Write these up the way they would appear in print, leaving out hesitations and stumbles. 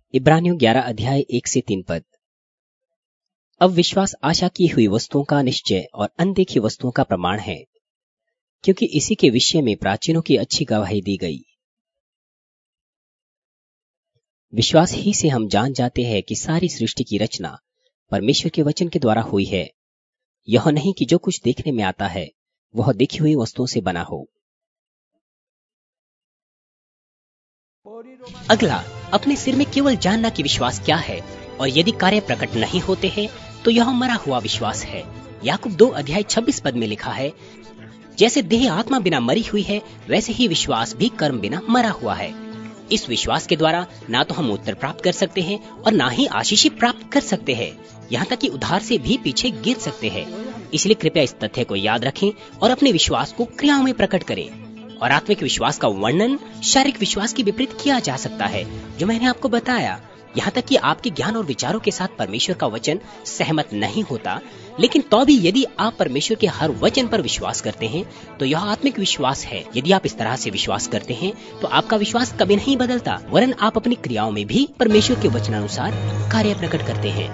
इब्रानियों 11 अध्याय 1 से 3 पद। अब विश्वास आशा की हुई वस्तुओं का निश्चय और अनदेखी वस्तुओं का प्रमाण है, क्योंकि इसी के विषय में प्राचीनों की अच्छी गवाही दी गई। विश्वास ही से हम जान जाते हैं कि सारी सृष्टि की रचना परमेश्वर के वचन के द्वारा हुई है। यह नहीं कि जो कुछ देखने में आता है वह देखी हुई वस्तुओं से बना हो। अगला, अपने सिर में केवल जानना कि विश्वास क्या है और यदि कार्य प्रकट नहीं होते हैं तो यह मरा हुआ विश्वास है। याकूब 2 अध्याय 26 पद में लिखा है, जैसे देह आत्मा बिना मरी हुई है वैसे ही विश्वास भी कर्म बिना मरा हुआ है। इस विश्वास के द्वारा ना तो हम उत्तर प्राप्त कर सकते हैं और ना ही आशीष प्राप्त कर सकते हैं, यहाँ तक कि उधार से भी पीछे गिर सकते हैं। इसलिए कृपया इस तथ्य को याद रखें और अपने विश्वास को क्रियाओं में प्रकट करें। और आत्मिक विश्वास का वर्णन शारीरिक विश्वास के विपरीत किया जा सकता है, जो मैंने आपको बताया। यहाँ तक कि आपके ज्ञान और विचारों के साथ परमेश्वर का वचन सहमत नहीं होता, लेकिन तो भी यदि आप परमेश्वर के हर वचन पर विश्वास करते हैं तो यह आत्मिक विश्वास है। यदि आप इस तरह से विश्वास करते हैं तो आपका विश्वास कभी नहीं बदलता, वरन आप अपनी क्रियाओं में भी परमेश्वर के वचनानुसार कार्य प्रकट करते हैं।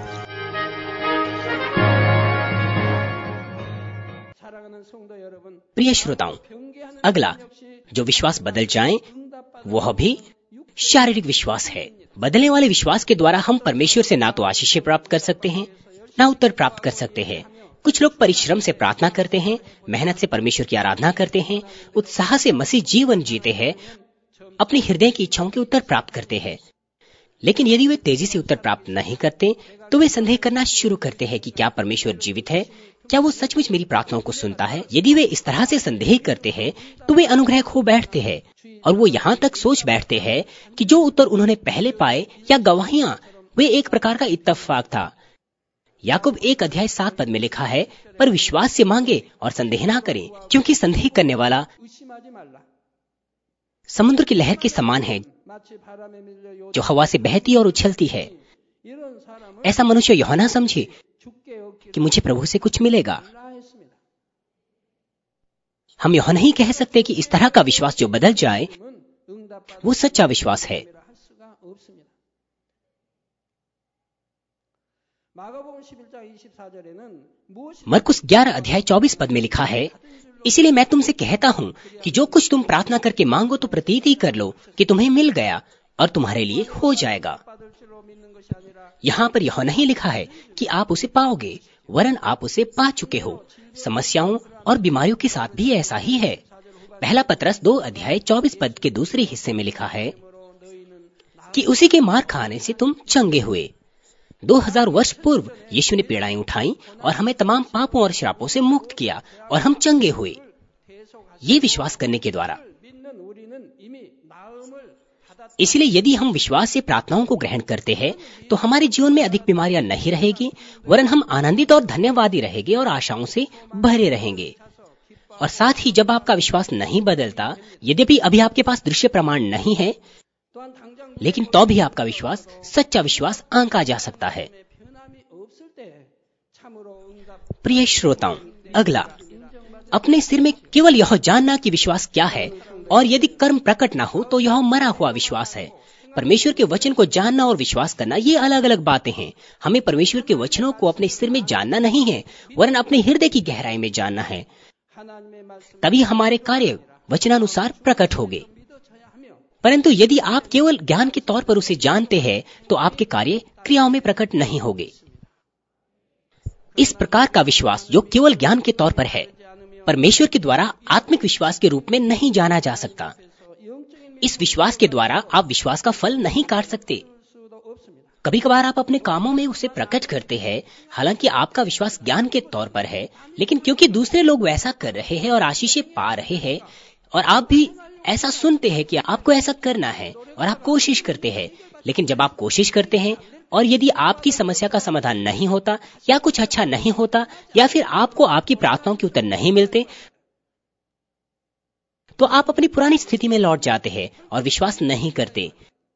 प्रिय श्रोताओं, अगला जो विश्वास बदल जाए वह भी शारीरिक विश्वास है। बदलने वाले विश्वास के द्वारा हम परमेश्वर से ना तो आशीष प्राप्त कर सकते हैं ना उत्तर प्राप्त कर सकते हैं। कुछ लोग परिश्रम से प्रार्थना करते हैं, मेहनत से परमेश्वर की आराधना करते हैं, उत्साह से मसीह जीवन जीते हैं, अपनी हृदय की इच्छाओं के उत्तर प्राप्त करते हैं। लेकिन यदि वे तेजी से उत्तर प्राप्त नहीं करते तो वे संदेह करना शुरू करते हैं कि क्या परमेश्वर जीवित है, क्या वो सचमुच मेरी प्रार्थनाओं को सुनता है। यदि वे इस तरह से संदेह करते हैं तो वे अनुग्रह खो बैठते हैं और वो यहाँ तक सोच बैठते हैं कि जो उत्तर उन्होंने पहले पाए या गवाहियां वे एक प्रकार का इत्तेफाक था। याकूब 1 अध्याय 7 पद में लिखा है, पर विश्वास से मांगे और संदेह ना करें, क्योंकि संदेह करने वाला समुद्र की लहर के समान है जो हवा से बहती और उछलती है। ऐसा मनुष्य यह ना समझे कि मुझे प्रभु से कुछ मिलेगा। हम यह नहीं कह सकते कि इस तरह का विश्वास जो बदल जाए वो सच्चा विश्वास है। मरकुस 11 अध्याय 24 पद में लिखा है, इसीलिए मैं तुमसे कहता हूँ कि जो कुछ तुम प्रार्थना करके मांगो तो प्रतीति कर लो कि तुम्हें मिल गया और तुम्हारे लिए हो जाएगा। यहाँ पर यह नहीं लिखा है कि आप उसे पाओगे, वरन आप उसे पा चुके हो। समस्याओं और बीमारियों के साथ भी ऐसा ही है। पहला पतरस 2 अध्याय 24 पद के दूसरे हिस्से में लिखा है कि उसी के मार खाने से तुम चंगे हुए। 2000 वर्ष पूर्व यीशु ने पीड़ाएं उठाई और हमें तमाम पापों और श्रापों से मुक्त किया और हम चंगे हुए, ये विश्वास करने के द्वारा। इसलिए यदि हम विश्वास से प्रार्थनाओं को ग्रहण करते हैं तो हमारे जीवन में अधिक बीमारियां नहीं रहेगी, वरन हम आनंदित और धन्यवादी रहेंगे और आशाओं से भरे रहेंगे। और साथ ही जब आपका विश्वास नहीं बदलता, यद्यपि अभी आपके पास दृश्य प्रमाण नहीं है, लेकिन तो भी आपका विश्वास सच्चा विश्वास आंका जा सकता है। प्रिय श्रोताओं, अगला, अपने सिर में केवल यह जानना कि विश्वास क्या है और यदि कर्म प्रकट ना हो तो यह मरा हुआ विश्वास है। परमेश्वर के वचन को जानना और विश्वास करना ये अलग अलग बातें हैं। हमें परमेश्वर के वचनों को अपने सिर में जानना नहीं है, वरन अपने हृदय की गहराई में जानना है। तभी हमारे कार्य वचनानुसार प्रकट होंगे। परंतु यदि आप केवल ज्ञान के तौर पर उसे जानते हैं तो आपके कार्य क्रियाओं में प्रकट नहीं होंगे। इस प्रकार का विश्वास जो केवल ज्ञान के तौर पर है, परमेश्वर के द्वारा आत्मिक विश्वास के रूप में नहीं जाना जा सकता। इस विश्वास के द्वारा आप विश्वास का फल नहीं काट सकते। कभी कभार आप अपने कामों में उसे प्रकट करते हैं, हालांकि आपका विश्वास ज्ञान के तौर पर है, लेकिन क्योंकि दूसरे लोग वैसा कर रहे हैं और आशीषें पा रहे हैं और आप भी ऐसा सुनते हैं कि आपको ऐसा करना है और आप कोशिश करते हैं, लेकिन जब आप कोशिश करते हैं और यदि आपकी समस्या का समाधान नहीं होता या कुछ अच्छा नहीं होता या फिर आपको आपकी प्रार्थनाओं के उत्तर नहीं मिलते, तो आप अपनी पुरानी स्थिति में लौट जाते हैं और विश्वास नहीं करते।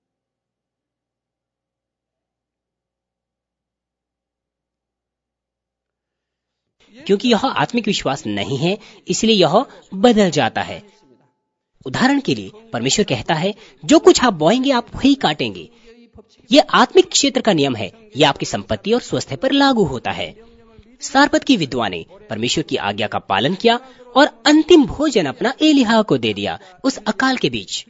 क्योंकि यह आत्मिक विश्वास नहीं है, इसलिए यह बदल जाता है। उदाहरण के लिए परमेश्वर कहता है, जो कुछ आप बोएंगे आप वही काटेंगे। ये आत्मिक क्षेत्र का नियम है। ये आपकी संपत्ति और स्वास्थ्य पर लागू होता है। सारपत की विधवा ने परमेश्वर की आज्ञा का पालन किया और अंतिम भोजन अपना एलिहा को दे दिया। उस अकाल के बीच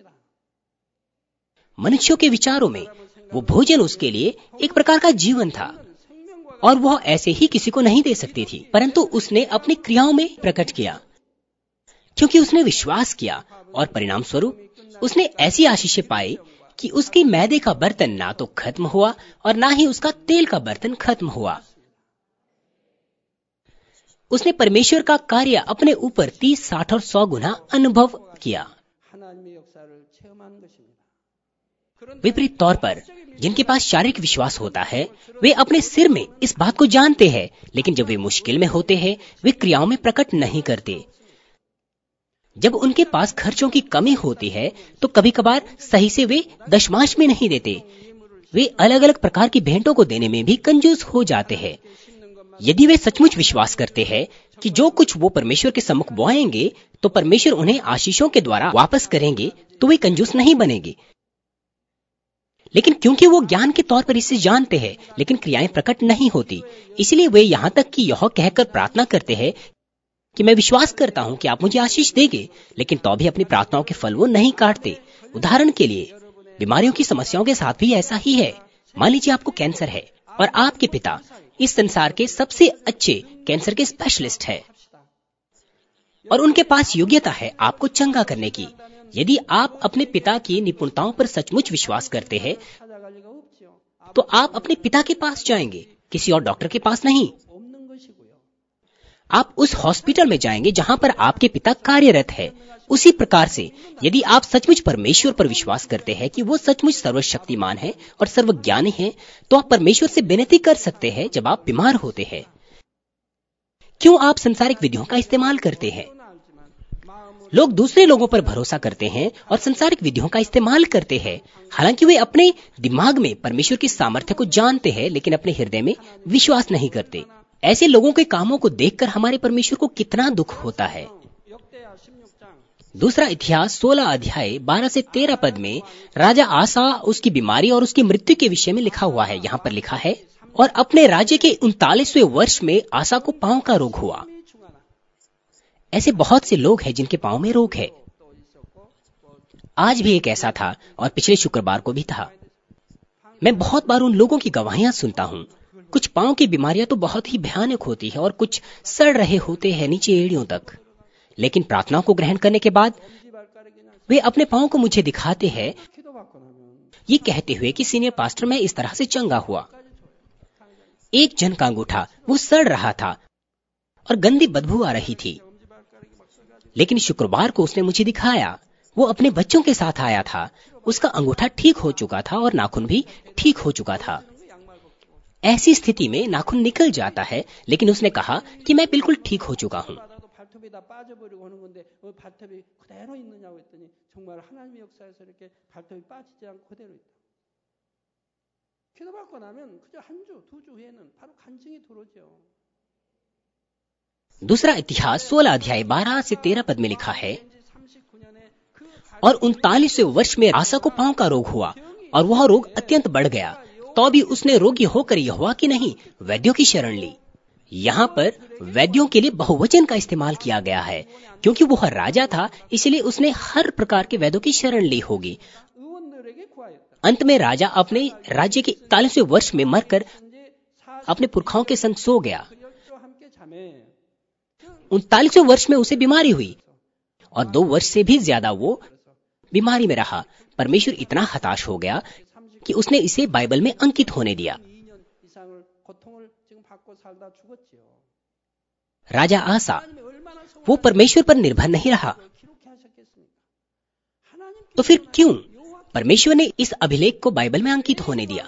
मनुष्यों के विचारों में वो भोजन उसके लिए एक प्रकार का जीवन था और वह ऐसे ही किसी को नहीं दे सकती थी, परंतु उसने अपनी क्रियाओं में प्रकट किया क्योंकि उसने विश्वास किया और परिणाम स्वरूप उसने ऐसी आशीषें पाई कि उसके मैदे का बर्तन ना तो खत्म हुआ और ना ही उसका तेल का बर्तन खत्म हुआ। उसने परमेश्वर का कार्य अपने ऊपर 30, 60 और 100 गुना अनुभव किया। विपरीत तौर पर जिनके पास शारीरिक विश्वास होता है वे अपने सिर में इस बात को जानते हैं, लेकिन जब वे मुश्किल में होते हैं वे क्रियाओं में प्रकट नहीं करते। जब उनके पास खर्चों की कमी होती है तो कभी कभार सही से वे दशमांश में नहीं देते। वे अलग अलग प्रकार की भेंटों को देने में भी कंजूस हो जाते हैं। यदि वे सचमुच विश्वास करते हैं कि जो कुछ वो परमेश्वर के सम्मुख बोएंगे तो परमेश्वर उन्हें आशीषों के द्वारा वापस करेंगे, तो वे कंजूस नहीं बनेंगे। लेकिन क्योंकि वो ज्ञान के तौर पर इसे जानते हैं लेकिन क्रियाएं प्रकट नहीं होती, इसलिए वे यहाँ तक कि यह कहकर प्रार्थना करते हैं कि मैं विश्वास करता हूँ कि आप मुझे आशीष देंगे, लेकिन तो भी अपनी प्रार्थनाओं के फल वो नहीं काटते। उदाहरण के लिए बीमारियों की समस्याओं के साथ भी ऐसा ही है। मान लीजिए आपको कैंसर है और आपके पिता इस संसार के सबसे अच्छे कैंसर के स्पेशलिस्ट है और उनके पास योग्यता है आपको चंगा करने की। यदि आप अपने पिता की निपुणताओं पर सचमुच विश्वास करते हैं तो आप अपने पिता के पास जाएंगे, किसी और डॉक्टर के पास नहीं। आप उस हॉस्पिटल में जाएंगे जहां पर आपके पिता कार्यरत है। उसी प्रकार से यदि आप सचमुच परमेश्वर पर विश्वास करते हैं कि वो सचमुच सर्वशक्तिमान है और सर्वज्ञानी है, तो आप परमेश्वर से विनती कर सकते हैं जब आप बीमार होते हैं। क्यों आप सांसारिक विधियों का इस्तेमाल करते हैं? लोग दूसरे लोगों पर भरोसा करते हैं और सांसारिक विधियों का इस्तेमाल करते हैं, हालांकि वे अपने दिमाग में परमेश्वर की सामर्थ्य को जानते हैं लेकिन अपने हृदय में विश्वास नहीं करते। ऐसे लोगों के कामों को देखकर हमारे परमेश्वर को कितना दुख होता है। दूसरा इतिहास 16 अध्याय 12 से 13 पद में राजा आसा, उसकी बीमारी और उसकी मृत्यु के विषय में लिखा हुआ है। यहाँ पर लिखा है, और अपने राज्य के 39वें वर्ष में आसा को पांव का रोग हुआ। ऐसे बहुत से लोग हैं जिनके पांव में रोग है। आज भी एक ऐसा था और पिछले शुक्रवार को भी था। मैं बहुत बार उन लोगों की गवाहियां सुनता हूँ। कुछ पांव की बीमारियां तो बहुत ही भयानक होती है और कुछ सड़ रहे होते हैं नीचे एड़ियों तक, लेकिन प्रार्थना को ग्रहण करने के बाद वे अपने पांव को मुझे दिखाते हैं, ये कहते हुए कि सीनियर पास्टर मैं इस तरह से चंगा हुआ। एक जन का अंगूठा वो सड़ रहा था और गंदी बदबू आ रही थी, लेकिन शुक्रवार को उसने मुझे दिखाया। वो अपने बच्चों के साथ आया था। उसका अंगूठा ठीक हो चुका था और नाखून भी ठीक हो चुका था। ऐसी स्थिति में नाखून निकल जाता है, लेकिन उसने कहा कि मैं बिल्कुल ठीक हो चुका हूँ। दूसरा इतिहास 16 अध्याय 12 से 13 पद में लिखा है, और 39वें वर्ष में आसा को पांव का रोग हुआ और वह रोग अत्यंत बढ़ गया। तो भी उसने रोगी होकर यहोवा की नहीं वैद्यों की शरण ली। यहाँ पर वैद्यों के लिए बहुवचन का इस्तेमाल किया गया है क्योंकि वह राजा था, इसलिए उसने हर प्रकार के वैद्यों की शरण ली होगी। अंत में राजा अपने राज्य के 41वें वर्ष में मरकर अपने पुरखाओं के संग सो गया। 39वें वर्ष में उसे बीमारी हुई और 2 वर्ष से भी ज्यादा वो बीमारी में रहा। परमेश्वर इतना हताश हो गया कि उसने इसे बाइबल में अंकित होने दिया। राजा आसा वो परमेश्वर पर निर्भर नहीं रहा, तो फिर क्यों परमेश्वर ने इस अभिलेख को बाइबल में अंकित होने दिया?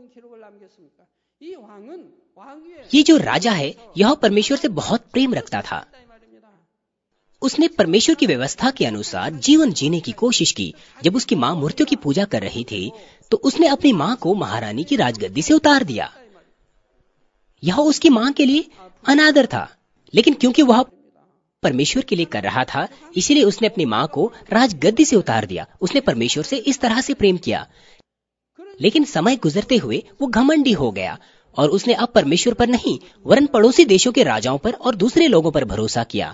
ये जो राजा है यह परमेश्वर से बहुत प्रेम रखता था। उसने परमेश्वर की व्यवस्था के अनुसार जीवन जीने की कोशिश की। जब उसकी माँ मूर्तियों की पूजा कर रही थी तो उसने अपनी माँ को महारानी की राजगद्दी से उतार दिया। यह उसकी माँ के लिए अनादर था, लेकिन क्योंकि वह परमेश्वर के लिए कर रहा था इसलिए उसने अपनी माँ को राजगद्दी से उतार दिया। उसने परमेश्वर से इस तरह से प्रेम किया। लेकिन समय गुजरते हुए वो घमंडी हो गया और उसने अब परमेश्वर पर नहीं वरन पड़ोसी देशों के राजाओं पर और दूसरे लोगों पर भरोसा किया।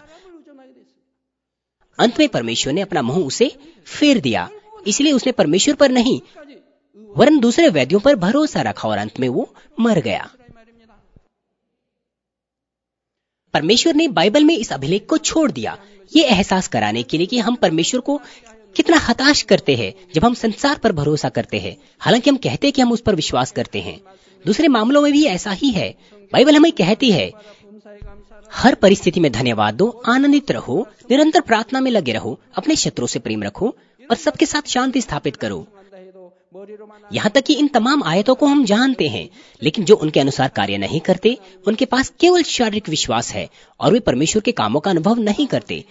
अंत में परमेश्वर ने अपना मुंह उसे फेर दिया, इसलिए उसने परमेश्वर पर नहीं वरन दूसरे वैद्यों पर भरोसा रखा और अंत में वो मर गया। परमेश्वर ने बाइबल में इस अभिलेख को छोड़ दिया, ये एहसास कराने के लिए कि हम परमेश्वर को कितना हताश करते हैं जब हम संसार पर भरोसा करते हैं, हालांकि हम कहते हैं कि हम उस पर विश्वास करते हैं। दूसरे मामलों में भी ऐसा ही है। बाइबल हमें कहती है, हर परिस्थिति में धन्यवाद दो, आनंदित रहो, निरंतर प्रार्थना में लगे रहो, अपने शत्रुओं से प्रेम रखो और सबके साथ शांति स्थापित करो। यहाँ तक कि इन तमाम आयतों को हम जानते हैं, लेकिन जो उनके अनुसार कार्य नहीं करते, उनके पास केवल शारीरिक विश्वास है और वे परमेश्वर के कामों का अनुभव नहीं करते।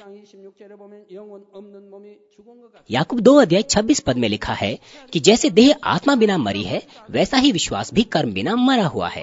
याकूब 2:26 में लिखा है कि जैसे देह आत्मा बिना मरी है, वैसा ही विश्वास भी कर्म बिना मरा हुआ है।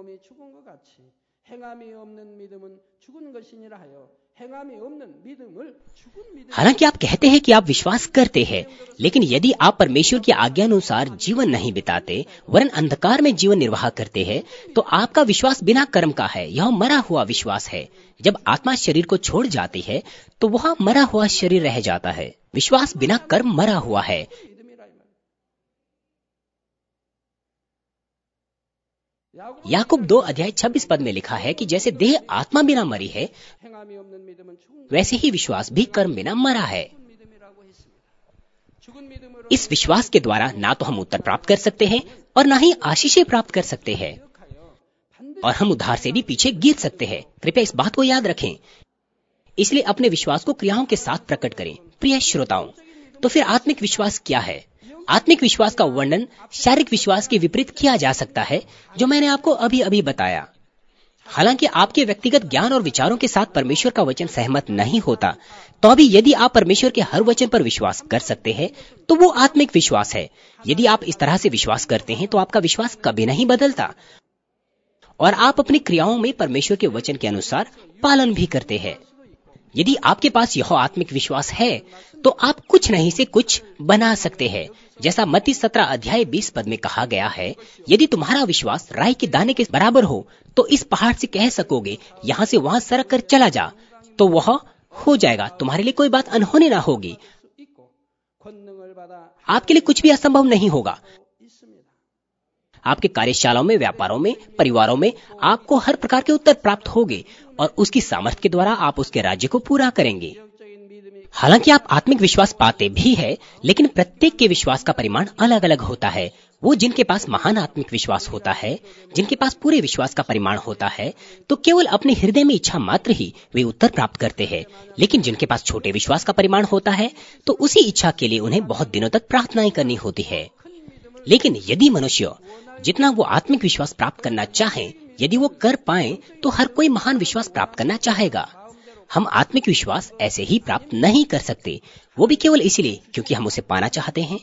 हालांकि आप कहते हैं कि आप विश्वास करते हैं, लेकिन यदि आप परमेश्वर की आज्ञा अनुसार जीवन नहीं बिताते वरन अंधकार में जीवन निर्वाह करते हैं, तो आपका विश्वास बिना कर्म का है। यह मरा हुआ विश्वास है। जब आत्मा शरीर को छोड़ जाती है तो वह मरा हुआ शरीर रह जाता है। विश्वास बिना कर्म मरा हुआ है। याकूब 2:26 में लिखा है कि जैसे देह आत्मा बिना मरी है, वैसे ही विश्वास भी कर्म बिना मरा है। इस विश्वास के द्वारा ना तो हम उत्तर प्राप्त कर सकते हैं और ना ही आशीषें प्राप्त कर सकते हैं, और हम उद्धार से भी पीछे गिर सकते हैं। कृपया इस बात को याद रखें। इसलिए अपने विश्वास को क्रियाओं के साथ प्रकट करें। प्रिय श्रोताओं, तो फिर आत्मिक विश्वास क्या है? आत्मिक विश्वास का वर्णन शारीरिक विश्वास के विपरीत किया जा सकता है, जो मैंने आपको अभी अभी बताया। हालांकि आपके व्यक्तिगत ज्ञान और विचारों के साथ परमेश्वर का वचन सहमत नहीं होता, तो अभी यदि आप परमेश्वर के हर वचन पर विश्वास कर सकते हैं, तो वो आत्मिक विश्वास है। यदि आप इस तरह से विश्वास करते हैं, तो आपका विश्वास कभी नहीं बदलता और आप अपनी क्रियाओं में परमेश्वर के वचन के अनुसार पालन भी करते हैं। यदि आपके पास यह आत्मिक विश्वास है, तो आप कुछ नहीं से कुछ बना सकते हैं। जैसा मत्ती 17:20 में कहा गया है, यदि तुम्हारा विश्वास राई के दाने के बराबर हो, तो इस पहाड़ से कह सकोगे, यहाँ से वहाँ सरक कर चला जा, तो वह हो जाएगा। तुम्हारे लिए कोई बात अनहोनी ना होगी। आपके लिए कुछ भी असंभव नहीं होगा। आपके कार्यशालाओं में, व्यापारों में, परिवारों में आपको हर प्रकार के उत्तर प्राप्त होंगे और उसकी सामर्थ्य के द्वारा आप उसके राज्य को पूरा करेंगे। हालांकि आप आत्मिक विश्वास पाते भी है, लेकिन प्रत्येक के विश्वास का परिमाण अलग अलग होता है। वो जिनके पास महान आत्मिक विश्वास होता है, जिनके पास पूरे विश्वास का परिमाण होता है, तो केवल अपने हृदय में इच्छा मात्र ही वे उत्तर प्राप्त करते हैं। लेकिन जिनके पास छोटे विश्वास का परिमाण होता है, तो उसी इच्छा के लिए उन्हें बहुत दिनों तक प्रार्थनाएं करनी होती है। लेकिन यदि मनुष्य जितना वो आत्मिक विश्वास प्राप्त करना चाहे, यदि वो कर पाए, तो हर कोई महान विश्वास प्राप्त करना चाहेगा। हम आत्मिक विश्वास ऐसे ही प्राप्त नहीं कर सकते, वो भी केवल इसलिए क्योंकि हम उसे पाना चाहते हैं।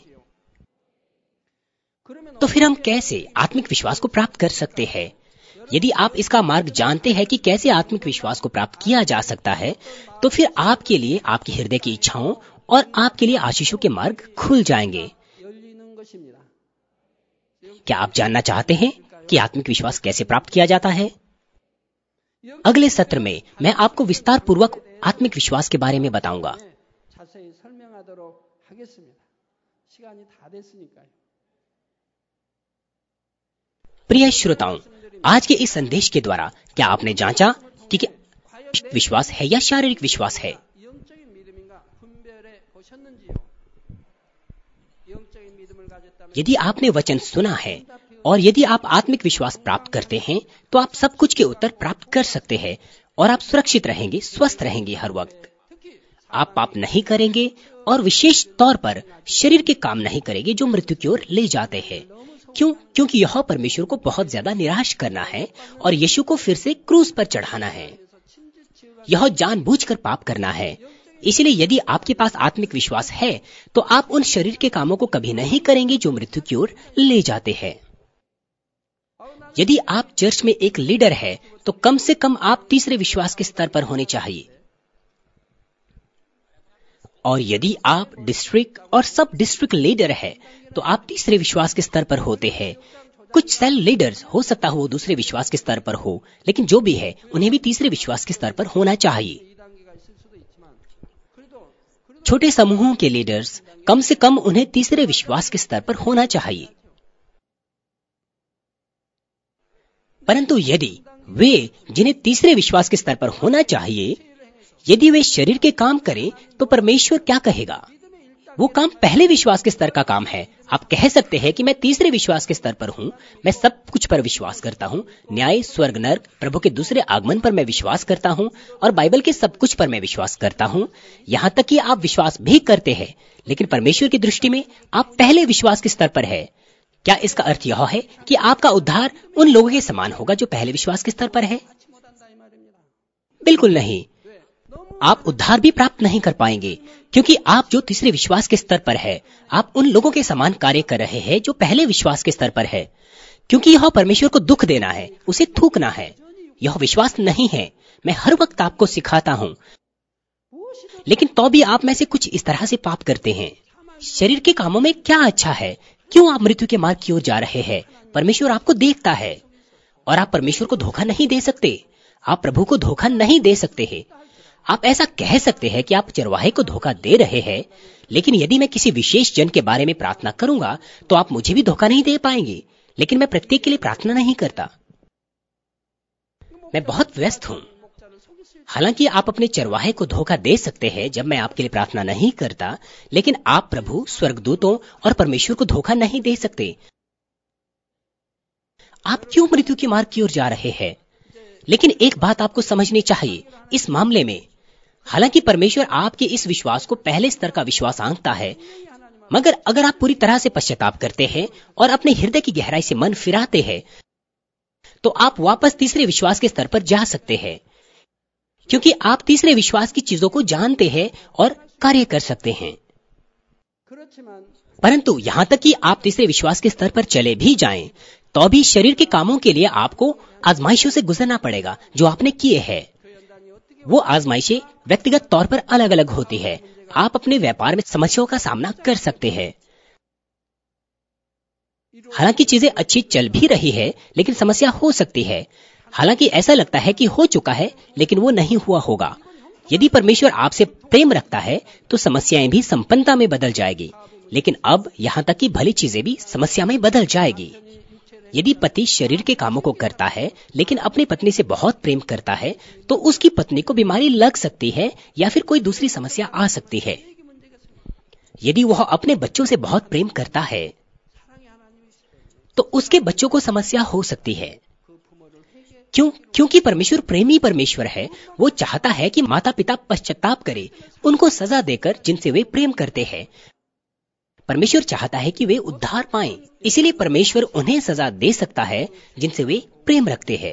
तो फिर हम कैसे आत्मिक विश्वास को प्राप्त कर सकते हैं? यदि आप इसका मार्ग जानते हैं कि कैसे आत्मिक विश्वास को प्राप्त किया जा सकता है, तो फिर आपके लिए आपके हृदय की इच्छाओं और आपके लिए आशीषों के मार्ग खुल जाएंगे। क्या आप जानना चाहते हैं कि आत्मिक विश्वास कैसे प्राप्त किया जाता है? अगले सत्र में मैं आपको विस्तार पूर्वक आत्मिक विश्वास के बारे में बताऊंगा। प्रिय श्रोताओं, आज के इस संदेश के द्वारा क्या आपने जांचा कि क्या विश्वास है या शारीरिक विश्वास है? यदि आपने वचन सुना है और यदि आप आत्मिक विश्वास प्राप्त करते हैं, तो आप सब कुछ के उत्तर प्राप्त कर सकते हैं और आप सुरक्षित रहेंगे, स्वस्थ रहेंगे हर वक्त। आप पाप नहीं करेंगे और विशेष तौर पर शरीर के काम नहीं करेंगे जो मृत्यु की ओर ले जाते हैं। क्यों? क्योंकि यह परमेश्वर को बहुत ज्यादा निराश करना है और यीशु को फिर से क्रूस पर चढ़ाना है। यह जानबूझकर पाप करना है। इसलिए यदि आपके पास आत्मिक विश्वास है, तो आप उन शरीर के कामों को कभी नहीं करेंगे जो मृत्यु की ओर ले जाते हैं। यदि आप चर्च में एक लीडर है, तो कम से कम आप तीसरे विश्वास के स्तर पर होने चाहिए। और यदि आप डिस्ट्रिक्ट और सब डिस्ट्रिक्ट लीडर है तो आप तीसरे विश्वास के स्तर पर होते हैं। कुछ सेल लीडर्स हो सकता हो वो दूसरे विश्वास के स्तर पर हो, लेकिन जो भी है उन्हें भी तीसरे विश्वास के स्तर पर होना चाहिए। छोटे समूहों के लीडर्स कम से कम उन्हें तीसरे विश्वास के स्तर पर होना चाहिए। परंतु यदि वे जिन्हें तीसरे विश्वास के स्तर पर होना चाहिए, यदि वे शरीर के काम करें तो परमेश्वर क्या कहेगा? वो काम पहले विश्वास के स्तर का काम है। आप कह सकते हैं कि मैं तीसरे विश्वास के स्तर पर हूँ, मैं सब कुछ पर विश्वास करता हूँ, न्याय, स्वर्ग, नर्क, प्रभु के दूसरे आगमन पर मैं विश्वास करता हूँ और बाइबल के सब कुछ पर मैं विश्वास करता हूँ। यहाँ तक कि आप विश्वास भी करते हैं, लेकिन परमेश्वर की दृष्टि में आप पहले विश्वास के स्तर पर है। क्या इसका अर्थ यह है कि आपका उद्धार उन लोगों के समान होगा जो पहले विश्वास के स्तर पर है? बिल्कुल नहीं। आप उद्धार भी प्राप्त नहीं कर पाएंगे, क्योंकि आप जो तीसरे विश्वास के स्तर पर है, आप उन लोगों के समान कार्य कर रहे हैं जो पहले विश्वास के स्तर पर है। क्योंकि यह परमेश्वर को दुख देना है, उसे थूकना है। यह विश्वास नहीं है। मैं हर वक्त आपको सिखाता हूँ, लेकिन तो भी आप में से कुछ इस तरह से पाप करते हैं। शरीर के कामों में क्या अच्छा है? क्यों आप मृत्यु के मार्ग की ओर जा रहे हैं? परमेश्वर आपको देखता है और आप परमेश्वर को धोखा नहीं दे सकते। आप प्रभु को धोखा नहीं दे सकते हैं। आप ऐसा कह सकते हैं कि आप चरवाहे को धोखा दे रहे हैं, लेकिन यदि मैं किसी विशेष जन के बारे में प्रार्थना करूंगा तो आप मुझे भी धोखा नहीं दे पाएंगे। लेकिन मैं प्रत्येक के लिए प्रार्थना नहीं करता। मैं बहुत व्यस्त हूं। हालांकि आप अपने चरवाहे को धोखा दे सकते हैं जब मैं आपके लिए प्रार्थना नहीं करता, लेकिन आप प्रभु, स्वर्गदूतों और परमेश्वर को धोखा नहीं दे सकते। आप क्यों मृत्यु के मार्ग की ओर जा रहे हैं? लेकिन एक बात आपको समझनी चाहिए इस मामले में। हालांकि परमेश्वर आपके इस विश्वास को पहले स्तर का विश्वास आंकता है, मगर अगर आप पूरी तरह से पश्चाताप करते हैं और अपने हृदय की गहराई से मन फिराते हैं, तो आप वापस तीसरे विश्वास के स्तर पर जा सकते हैं, क्योंकि आप तीसरे विश्वास की चीजों को जानते हैं और कार्य कर सकते हैं। परंतु यहाँ तक कि आप तीसरे विश्वास के स्तर पर चले भी जाएं, तो भी शरीर के कामों के लिए आपको आजमाइशों से गुजरना पड़ेगा जो आपने किए हैं। वो आजमाइशें व्यक्तिगत तौर पर अलग अलग होती है। आप अपने व्यापार में समस्याओं का सामना कर सकते हैं। हालांकि चीजें अच्छी चल भी रही है, लेकिन समस्या हो सकती है। हालांकि ऐसा लगता है कि हो चुका है, लेकिन वो नहीं हुआ होगा। यदि परमेश्वर आपसे प्रेम रखता है तो समस्याएं भी संपन्नता में बदल जाएगी, लेकिन अब यहाँ तक कि भली चीजें भी समस्या में बदल जाएगी। यदि पति शरीर के कामों को करता है लेकिन अपनी पत्नी से बहुत प्रेम करता है, तो उसकी पत्नी को बीमारी लग सकती है या फिर कोई दूसरी समस्या आ सकती है। यदि वह अपने बच्चों से बहुत प्रेम करता है तो उसके बच्चों को समस्या हो सकती है। क्योंकि परमेश्वर प्रेमी परमेश्वर है। वो चाहता है कि माता पिता पश्चाताप करें, उनको सजा देकर जिनसे वे प्रेम करते हैं। परमेश्वर चाहता है कि वे उद्धार पाएं, इसीलिए परमेश्वर उन्हें सजा दे सकता है जिनसे वे प्रेम रखते हैं।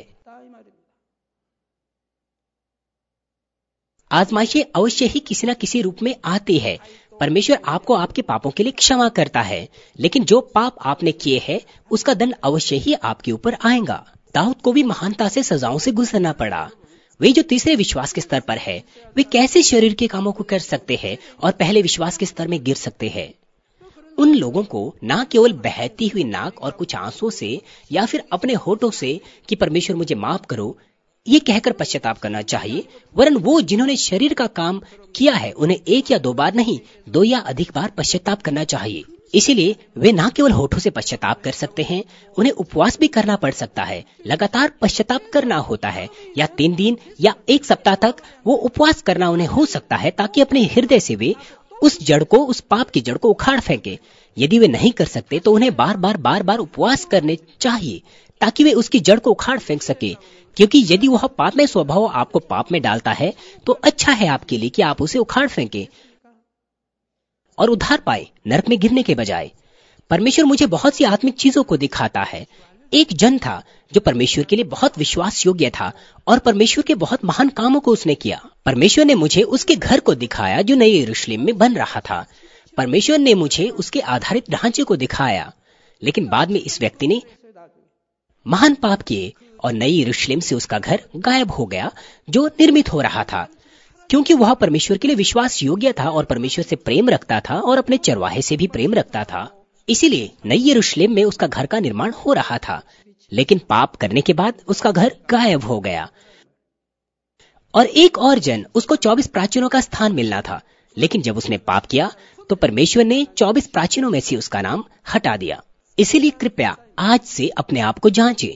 आजमाइशें अवश्य ही किसी न किसी रूप में आती है। परमेश्वर आपको आपके पापों के लिए क्षमा करता है, लेकिन जो पाप आपने किए हैं उसका दंड अवश्य ही आपके ऊपर आएगा। दाऊद को भी महानता से सजाओं से गुजरना पड़ा। वे जो तीसरे विश्वास के स्तर पर है, वे कैसे शरीर के कामों को कर सकते हैं और पहले विश्वास के स्तर में गिर सकते हैं? उन लोगों को ना केवल बहती हुई नाक और कुछ आंसुओं से या फिर अपने होठों से कि परमेश्वर मुझे माफ करो, ये कहकर पश्चाताप करना चाहिए, वरन वो जिन्होंने शरीर का काम किया है उन्हें 1 या 2 बार नहीं, 2 या अधिक बार पश्चाताप करना चाहिए। इसीलिए वे न केवल होठों से पश्चाताप कर सकते हैं, उन्हें उपवास भी करना पड़ सकता है। लगातार पश्चाताप करना होता है, या 3 दिन या 1 सप्ताह तक वो उपवास करना उन्हें हो सकता है, ताकि अपने हृदय से वे उस जड़ को, उस पाप की जड़ को उखाड़ फेंके। यदि वे नहीं कर सकते तो उन्हें बार बार उपवास करने चाहिए, ताकि वे उसकी जड़ को उखाड़ फेंक सके। क्योंकि यदि वह पाप में स्वभाव आपको पाप में डालता है, तो अच्छा है आपके लिए कि आप उसे उखाड़ फेंके और उद्धार पाए, नरक में गिरने के बजाय। परमेश्वर मुझे बहुत सी आत्मिक चीजों को दिखाता है। एक जन था जो परमेश्वर के लिए बहुत विश्वास योग्य था और परमेश्वर के बहुत महान कामों को उसने किया। परमेश्वर ने मुझे उसके घर को दिखाया जो नए यरूशलेम में बन रहा था। परमेश्वर ने मुझे उसके आधारित ढांचे को दिखाया, लेकिन बाद में इस व्यक्ति ने महान पाप किए और नई यरूशलेम से उसका घर गायब हो गया जो निर्मित हो रहा था। क्योंकि वह परमेश्वर के लिए विश्वास योग्य था और परमेश्वर से प्रेम रखता था और अपने चरवाहे से भी प्रेम रखता था। इसीलिए नई यरूशलेम में उसका घर का निर्माण हो रहा था। लेकिन पाप करने के बाद उसका घर गायब हो गया और एक और जन उसको 24 प्राचीनों का स्थान मिलना था। लेकिन जब उसने पाप किया तो परमेश्वर ने 24 प्राचीनों में से उसका नाम हटा दिया। इसीलिए कृपया आज से अपने आप को जांचें।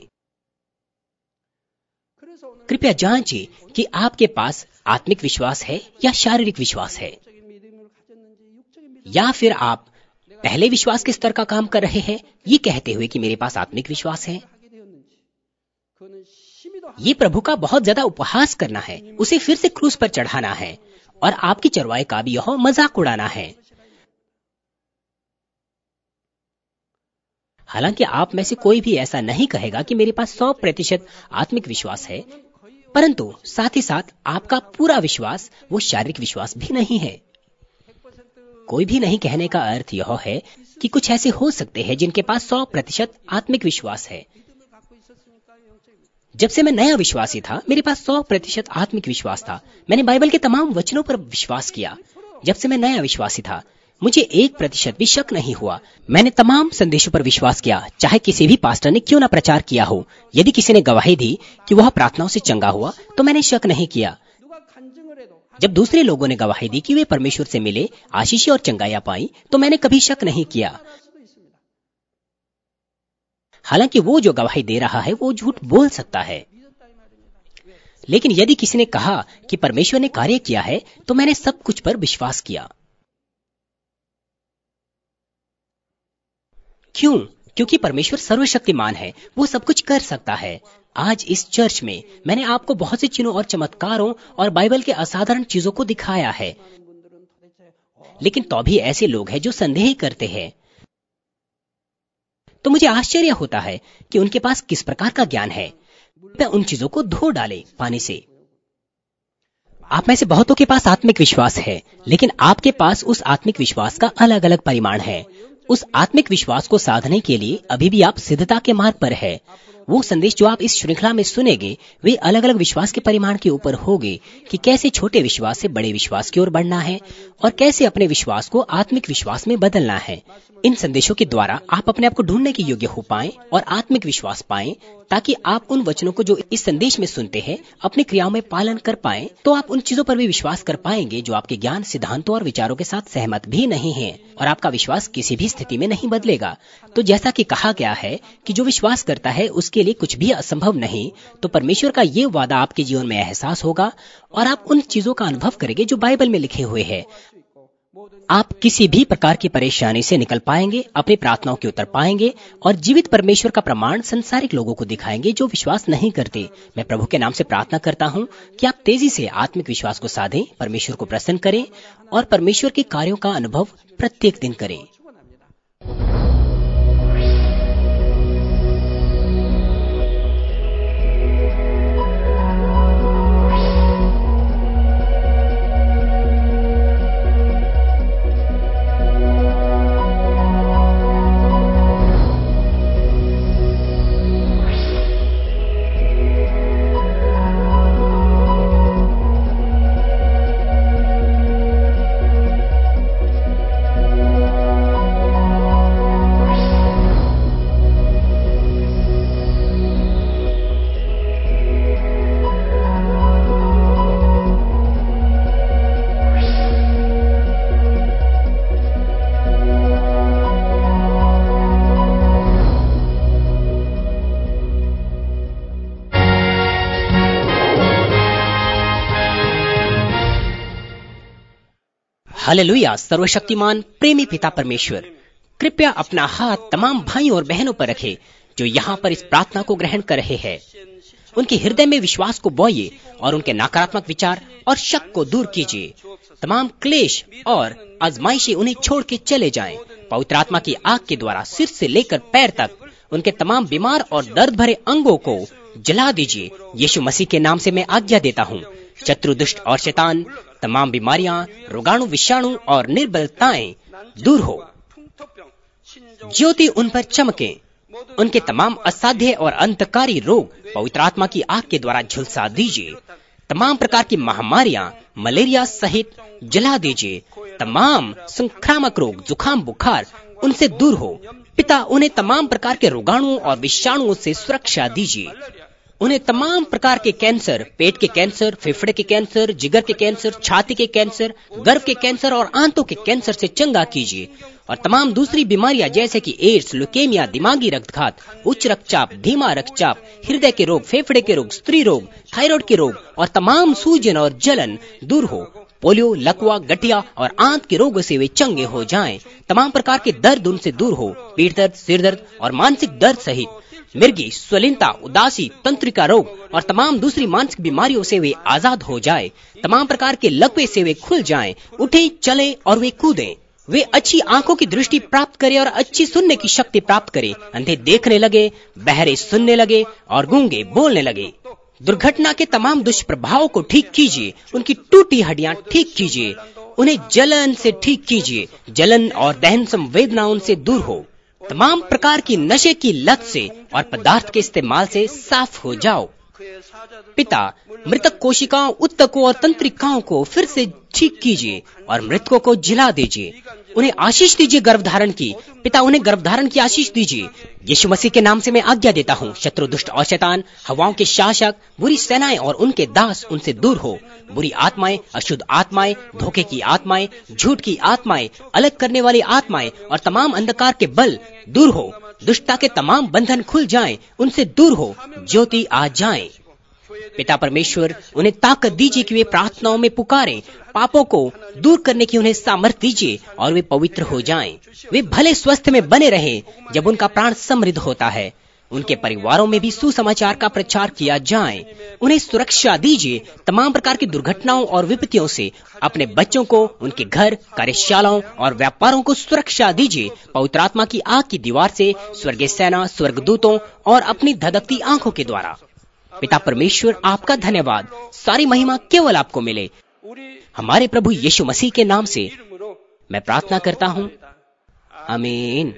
कृपया जांचें कि आपके पास आत्मिक विश्वास है या शारीरिक विश्वास है, या फिर आप पहले विश्वास के स्तर का काम कर रहे हैं ये कहते हुए कि मेरे पास आत्मिक विश्वास है। ये प्रभु का बहुत ज्यादा उपहास करना है, उसे फिर से क्रूस पर चढ़ाना है और आपकी चरवाहे का भी यह मजाक उड़ाना है। हालांकि आप में से कोई भी ऐसा नहीं कहेगा कि मेरे पास 100% आत्मिक विश्वास है, परंतु साथ ही साथ आपका पूरा विश्वास वो शारीरिक विश्वास भी नहीं है। कोई भी नहीं कहने का अर्थ यह है कि कुछ ऐसे हो सकते हैं जिनके पास 100% आत्मिक विश्वास है। जब से मैं नया विश्वासी था मेरे पास 100% आत्मिक विश्वास था। मैंने बाइबल के तमाम वचनों पर विश्वास किया। जब से मैं नया विश्वासी था मुझे 1% भी शक नहीं हुआ। मैंने तमाम संदेशों पर विश्वास किया, चाहे किसी भी पास्टर ने क्यों ना प्रचार किया हो। यदि किसी ने गवाही दी कि वह प्रार्थनाओं से चंगा हुआ तो मैंने शक नहीं किया। जब दूसरे लोगों ने गवाही दी कि वे परमेश्वर से मिले, आशीष और चंगाइयां पाई, तो मैंने कभी शक नहीं किया। हालांकि वो जो गवाही दे रहा है वो झूठ बोल सकता है, लेकिन यदि किसी ने कहा कि परमेश्वर ने कार्य किया है तो मैंने सब कुछ पर विश्वास किया। क्यों? क्योंकि परमेश्वर सर्वशक्तिमान है, वो सब कुछ कर सकता है। आज इस चर्च में मैंने आपको बहुत से चिन्हों और चमत्कारों और बाइबल के असाधारण चीजों को दिखाया है, लेकिन तो भी ऐसे लोग हैं जो संदेह करते हैं। तो मुझे आश्चर्य होता है कि उनके पास किस प्रकार का ज्ञान है। वह उन चीजों को धो डाले पानी से। आप में से बहुतों के पास आत्मिक विश्वास है, लेकिन आपके पास उस आत्मिक विश्वास का अलग अलग परिमाण है। उस आत्मिक विश्वास को साधने के लिए अभी भी आप सिद्धता के मार्ग पर है। वो संदेश जो आप इस श्रृंखला में सुनेंगे वे अलग अलग विश्वास के परिमाण के ऊपर होंगे कि कैसे छोटे विश्वास से बड़े विश्वास की ओर बढ़ना है और कैसे अपने विश्वास को आत्मिक विश्वास में बदलना है। इन संदेशों के द्वारा आप अपने आप को ढूंढने के योग्य हो पाएं और आत्मिक विश्वास पाएं, ताकि आप उन वचनों को जो इस संदेश में सुनते हैं अपनी क्रियाओं में पालन कर पाएं। तो आप उन चीजों पर भी विश्वास कर पाएंगे जो आपके ज्ञान, सिद्धांतों और विचारों के साथ सहमत भी नहीं है, और आपका विश्वास किसी भी स्थिति में नहीं बदलेगा। तो जैसा कि कहा गया है कि जो विश्वास करता है उसके लिए कुछ भी असंभव नहीं, तो परमेश्वर का ये वादा आपके जीवन में एहसास होगा और आप उन चीजों का अनुभव करेंगे जो बाइबल में लिखे हुए हैं। आप किसी भी प्रकार की परेशानी से निकल पाएंगे, अपनी प्रार्थनाओं के उत्तर पाएंगे और जीवित परमेश्वर का प्रमाण संसारिक लोगों को दिखाएंगे जो विश्वास नहीं करते। मैं प्रभु के नाम से प्रार्थना करता हूं कि आप तेजी से आत्मिक विश्वास को साधें, परमेश्वर को प्रसन्न करें और परमेश्वर के कार्यों का अनुभव प्रत्येक दिन करें। हालेलुया। सर्वशक्तिमान प्रेमी पिता परमेश्वर, कृपया अपना हाथ तमाम भाइयों और बहनों पर रखे जो यहाँ पर इस प्रार्थना को ग्रहण कर रहे हैं। उनके हृदय में विश्वास को बोइए और उनके नकारात्मक विचार और शक को दूर कीजिए। तमाम क्लेश और आजमाइशें उन्हें छोड़ के चले जाएं। पवित्र आत्मा की आग के द्वारा सिर से लेकर पैर तक उनके तमाम बीमार और दर्द भरे अंगों को जला दीजिए। यीशु मसीह के नाम से मैं आज्ञा देता हूँ, शत्रु, दुष्ट और शैतान, तमाम बीमारियां, रोगाणु, विषाणु और निर्बलताएं दूर हो। ज्योति उन पर चमके। उनके तमाम असाध्य और अंतकारी रोग पवित्र आत्मा की आग के द्वारा झुलसा दीजिए। तमाम प्रकार की महामारियां मलेरिया सहित जला दीजिए। तमाम संक्रामक रोग, जुकाम, बुखार उनसे दूर हो। पिता, उन्हें तमाम प्रकार के रोगाणुओं और विषाणुओं से सुरक्षा दीजिए। उन्हें तमाम प्रकार के कैंसर, पेट के कैंसर, फेफड़े के कैंसर, जिगर के कैंसर, छाती के कैंसर, गर्भ के कैंसर और आंतों के कैंसर से चंगा कीजिए। और तमाम दूसरी बीमारियां जैसे कि एड्स, ल्यूकेमिया, दिमागी रक्तघात, उच्च रक्तचाप, धीमा रक्तचाप, हृदय के रोग, फेफड़े के रोग, स्त्री रोग, थायराइड के रोग और तमाम सूजन और जलन दूर हो। पोलियो, लकवा, गठिया और आंत के रोगों से वे चंगे हो जाएं। तमाम प्रकार के दर्द उनसे दूर हो। पीठ दर्द, सिर दर्द और मानसिक दर्द सहित मिर्गी, स्वलीनता, उदासी, तंत्रिका रोग और तमाम दूसरी मानसिक बीमारियों से वे आजाद हो जाए। तमाम प्रकार के लकवे से वे खुल जाएं, उठे, चले और वे कूदें। वे अच्छी आंखों की दृष्टि प्राप्त करें और अच्छी सुनने की शक्ति प्राप्त करें। अंधे देखने लगे, बहरे सुनने लगे और गूंगे बोलने लगे। दुर्घटना के तमाम दुष्प्रभावों को ठीक कीजिए। उनकी टूटी हड्डियां ठीक कीजिए। उन्हें जलन से ठीक कीजिए। जलन और दहन संवेदना उनसे दूर हो। तमाम प्रकार की नशे की लत से और पदार्थ के इस्तेमाल से साफ हो जाओ। पिता, मृतक कोशिकाओं, उत्तकों और तंत्रिकाओं को फिर से ठीक कीजिए और मृतकों को जिला दीजिए। उन्हें आशीष दीजिए गर्भधारण की। पिता, उन्हें गर्भधारण की आशीष दीजिए। यीशु मसीह के नाम से मैं आज्ञा देता हूँ, शत्रु, दुष्ट और शैतान, हवाओं के शासक, बुरी सेनाएं और उनके दास उनसे दूर हो। बुरी आत्माएं, अशुद्ध आत्माएं, धोखे की आत्माएं, झूठ की आत्माएं, अलग करने वाली आत्माएं और तमाम अंधकार के बल दूर हो। दुष्टता के तमाम बंधन खुल जाएं, उनसे दूर हो, ज्योति आ जाए। पिता परमेश्वर, उन्हें ताकत दीजिए कि वे प्रार्थनाओं में पुकारें। पापों को दूर करने की उन्हें सामर्थ दीजिए और वे पवित्र हो जाएं। वे भले स्वस्थ में बने रहें जब उनका प्राण समृद्ध होता है। उनके परिवारों में भी सुसमाचार का प्रचार किया जाए। उन्हें सुरक्षा दीजिए तमाम प्रकार की दुर्घटनाओं और विपत्तियों से। अपने बच्चों को, उनके घर, कार्यशालाओं और व्यापारों को सुरक्षा दीजिए। पवित्र आत्मा की आग की दीवार से, स्वर्गीय सेना, स्वर्गदूतों और अपनी धधकती आंखों के द्वारा। पिता परमेश्वर, आपका धन्यवाद। सारी महिमा केवल आपको मिले। हमारे प्रभु यीशु मसीह के नाम से मैं प्रार्थना करता हूँ, आमीन।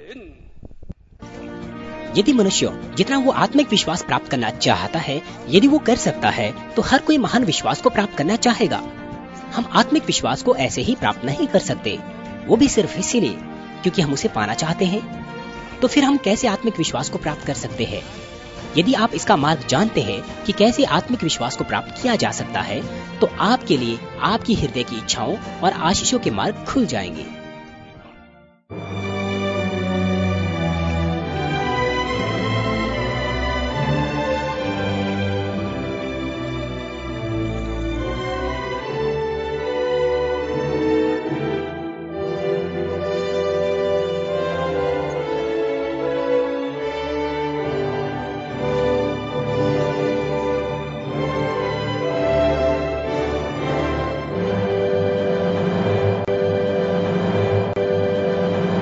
यदि मनुष्य जितना वो आत्मिक विश्वास प्राप्त करना चाहता है, यदि वो कर सकता है, तो हर कोई महान विश्वास को प्राप्त करना चाहेगा। हम आत्मिक विश्वास को ऐसे ही प्राप्त नहीं कर सकते, वो भी सिर्फ इसीलिए क्योंकि हम उसे पाना चाहते हैं। तो फिर हम कैसे आत्मिक विश्वास को प्राप्त कर सकते हैं? यदि आप इसका मार्ग जानते हैं कि कैसे आत्मिक विश्वास को प्राप्त किया जा सकता है, तो आपके लिए आपकी हृदय की इच्छाओं और आशीषों के मार्ग खुल जाएंगे।